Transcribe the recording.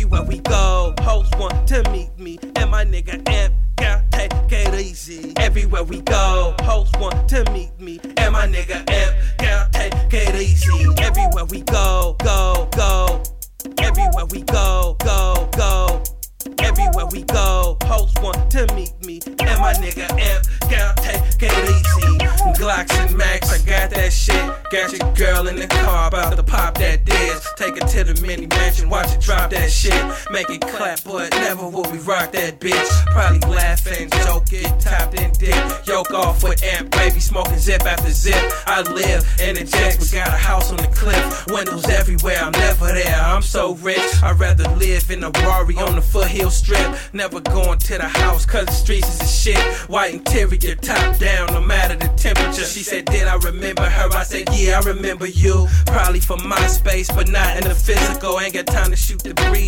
Everywhere we go, hoes want to meet me, and my nigga Amp, gotta take it easy. Everywhere we go, hoes want to meet me, and my nigga Amp, gotta take it easy. Everywhere we go, go, go. Everywhere we go, go, go. Everywhere we go, hoes want to meet me, and my nigga Amp, gotta take it easy. Glocks and Max, I got that shit. Got your girl in the car, about to pop that disc. Take it to the mini mansion, watch it drop that shit. Make it clap, but never will we rock that bitch. Probably laugh and joke, get topped and dip. Yoke off with Amp, baby, smoking zip after zip. I live in the jets, we got a house on the cliff. Windows everywhere, I'm never there, I'm so rich. I'd rather live in a Rari on the foothill strip. Never going to the house, cause the streets is a shit. White interior, top down, no matter the temperature. She said, did I remember her? I said, yeah, I remember you. Probably from MySpace, but not in the physical. Ain't got time to shoot the breeze.